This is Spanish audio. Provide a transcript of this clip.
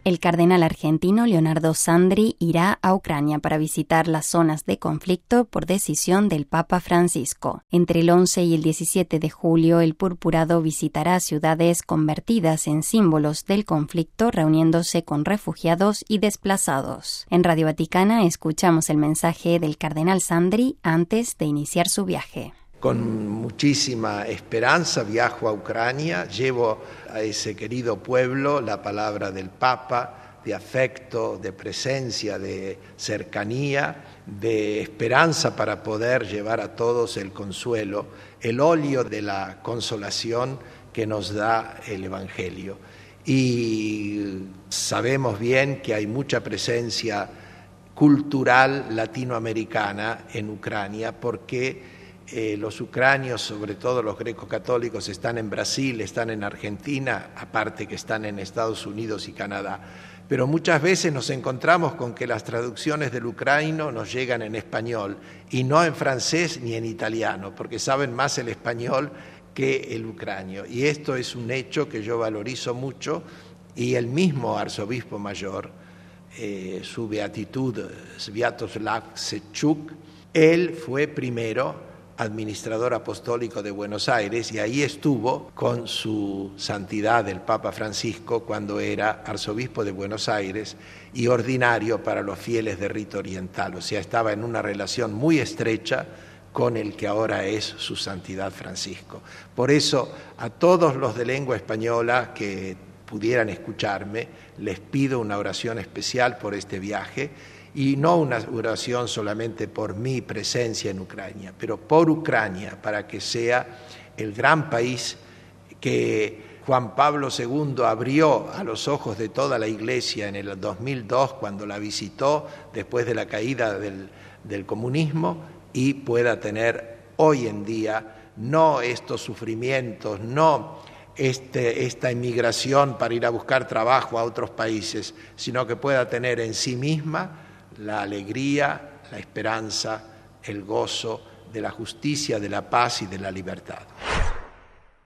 El cardenal argentino Leonardo Sandri irá a Ucrania para visitar las zonas de conflicto por decisión del Papa Francisco. Entre el 11 y el 17 de julio, el purpurado visitará ciudades convertidas en símbolos del conflicto, reuniéndose con refugiados y desplazados. En Radio Vaticana escuchamos el mensaje del cardenal Sandri antes de iniciar su viaje. Con muchísima esperanza viajo a Ucrania, llevo a ese querido pueblo la palabra del Papa, de afecto, de presencia, de cercanía, de esperanza para poder llevar a todos el consuelo, el óleo de la consolación que nos da el Evangelio. Y sabemos bien que hay mucha presencia cultural latinoamericana en Ucrania porque los ucranios, sobre todo los greco-católicos, están en Brasil, están en Argentina, aparte que están en Estados Unidos y Canadá. Pero muchas veces nos encontramos con que las traducciones del ucraniano nos llegan en español y no en francés ni en italiano, porque saben más el español que el ucranio. Y esto es un hecho que yo valorizo mucho y el mismo arzobispo mayor, su beatitud Sviatoslav Ševčuk, él fue primero administrador apostólico de Buenos Aires y ahí estuvo con su santidad el Papa Francisco cuando era arzobispo de Buenos Aires y ordinario para los fieles de rito oriental, o sea, estaba en una relación muy estrecha con el que ahora es su santidad Francisco. Por eso, a todos los de lengua española que pudieran escucharme, les pido una oración especial por este viaje, y no una oración solamente por mi presencia en Ucrania, pero por Ucrania, para que sea el gran país que Juan Pablo II abrió a los ojos de toda la Iglesia en el 2002, cuando la visitó después de la caída del comunismo, y pueda tener hoy en día no estos sufrimientos, no esta inmigración para ir a buscar trabajo a otros países, sino que pueda tener en sí misma la alegría, la esperanza, el gozo de la justicia, de la paz y de la libertad.